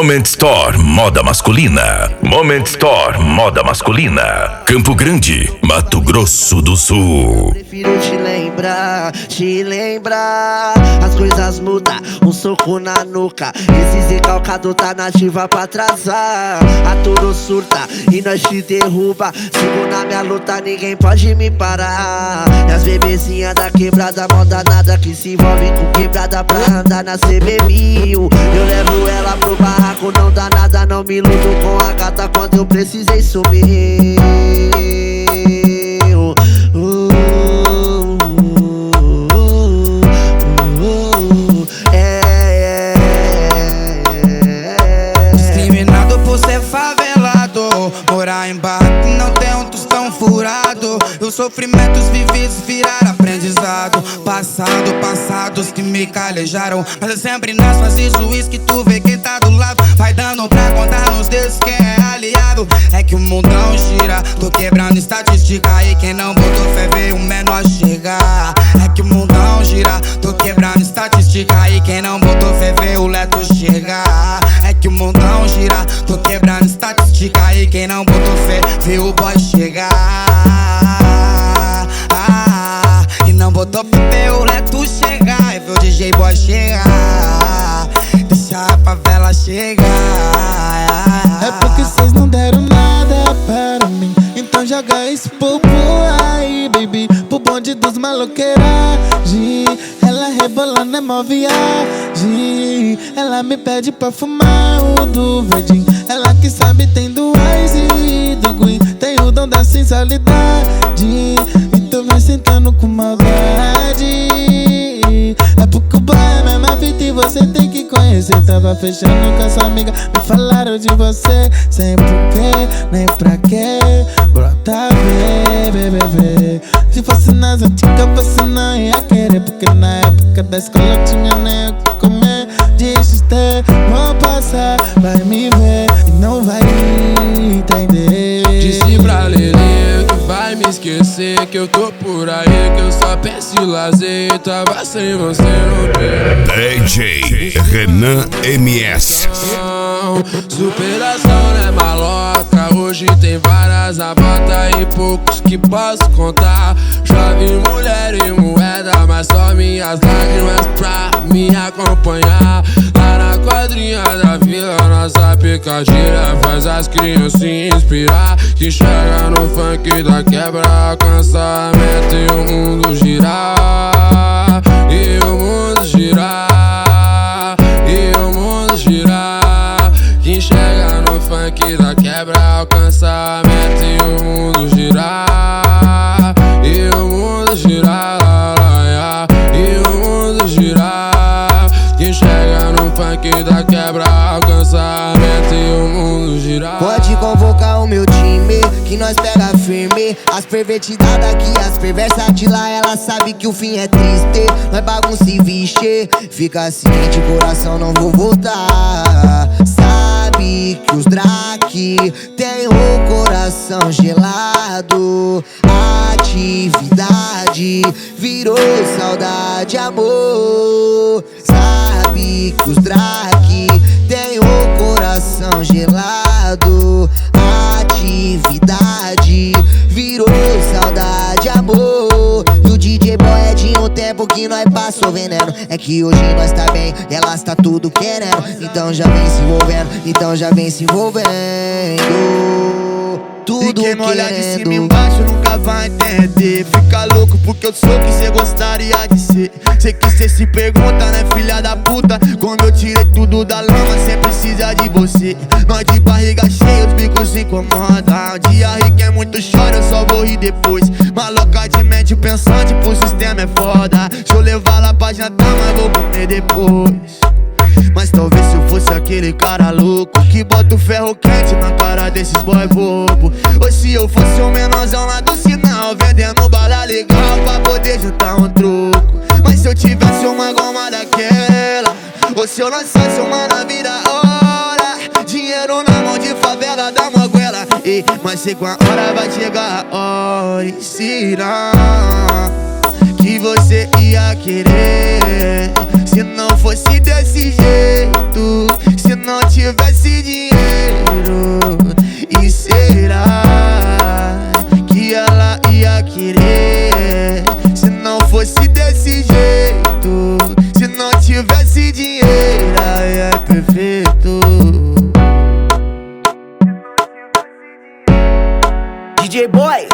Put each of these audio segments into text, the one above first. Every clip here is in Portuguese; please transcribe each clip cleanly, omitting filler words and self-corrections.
Moment Store Moda Masculina. Moment Store Moda Masculina. Campo Grande, Mato Grosso do Sul. Prefiro te lembrar. As coisas mudam, um soco na nuca. Esse recalcado tá nativa pra atrasar. A tudo surta e nós te derruba. Sigo na minha luta, ninguém pode me parar. E as bebezinhas da quebrada, mó danada, que se envolve com quebrada pra andar na CB1000. Eu levo ela pro barraco, não dá nada, não me iludo com a gata quando eu precisei sumir. Discriminado por ser favelado, morar em barraco que não tem um tostão furado. E os sofrimentos vividos viraram aprendizado. Passados que me calejaram. Mas eu sempre nas fases juiz que tu vê quem tá do lado. Vai dando pra contar nos dedos quem é aliado. É que o mundão gira, tô quebrando estatística. E quem não botou fé vê o menor chegar. É que o mundão gira, tô quebrando estatística. E quem não botou fé vê o leto chegar. É que o mundão gira, tô quebrando estatística. E quem não botou fé vê o boy chegar. E não botou fé vê o leto chegar. E vê o DJ boy chegar. Deixa a favela chegar. É porque cês não deram nada para mim. Então joga esse povo aí, baby, pro bonde dos maloqueiragem. Ela rebolando é mó viagem. Ela me pede pra fumar o do verdinho. Ela que sabe tem do Ice e do Green. Tem o dom da sensualidade. E tô me sentando com maldade. É porque o boy é a mesma fita e você tem que conhecer. Tava fechando com a sua amiga, me falaram de você. Sem porquê, nem pra quê. Brota bebê. Se fosse nas antigas você não ia querer. Porque na época da escola eu tinha nem o que comer. Deixa ter, vou passar, vai me ver e não vai entender. Disse pra Lelê que vai me esquecer, que eu tô por aí, que eu só penso em lazer. Tava sem você no pé. DJ Renan MS. Superação não é maloca. Hoje tem várias na bota e poucos que posso contar. Já vi mulher e moeda, mas só minhas lágrimas pra me acompanhar. Lá na quadrinha da vila, nossa picadilha faz as crianças se inspirar. Que chega no funk da quebra, alcança a meta e o mundo girar. E o mundo girar. E o mundo girar. Quem chega no funk da quebra, alcança a meta e o mundo girar. E o mundo girar. E o mundo girar. Quem chega no funk da quebra, alcança a meta e o mundo girar. Pode convocar o meu time, que nós pega firme. As pervertidas daqui, as perversas de lá, ela sabe que o fim é triste. Nós bagunça e vixe, fica ciente, coração não vou voltar. Sabe que os Drake tem o coração gelado. Atividade virou saudade, amor. Sabe que os Drake tem o coração gelado. Atividade virou saudade, amor. E o DJ boy é de um tempo que nós passou veneno. É que hoje nós tá bem e elas tá tudo querendo. Então já vem se envolvendo, então já vem se envolvendo. Tudo e quem me olhar de cima e querendo. embaixo nunca vai entender. Fica louco porque eu sou o que cê gostaria de ser. Sei que cê se pergunta, né, filha da puta? Quando eu tirei tudo da lama, cê precisa de você. Nós de barriga cheia, os bicos se incomodam. Um dia rico é muito choro, eu só vou rir depois. Maloca de mente pensante, pro sistema é foda. Deixa eu levar lá pra jantar, mas vou comer depois. Mas talvez se eu fosse aquele cara louco que bota o ferro quente na cara desses boy bobo. Ou se eu fosse o menorzão lá do sinal, vendendo bala legal pra poder juntar um troco. Mas se eu tivesse uma goma daquela, ou se eu lançasse uma nave da hora, dinheiro na mão de favela da moguela. Mas sei que uma hora vai chegar a hora. E será que você ia querer se não fosse desse jeito? Se não tivesse dinheiro, e será que ela ia querer? Se não fosse desse jeito, se não tivesse dinheiro, aí é perfeito. DJ Boy,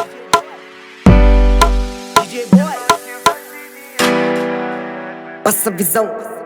DJ Boy, Passa a visão.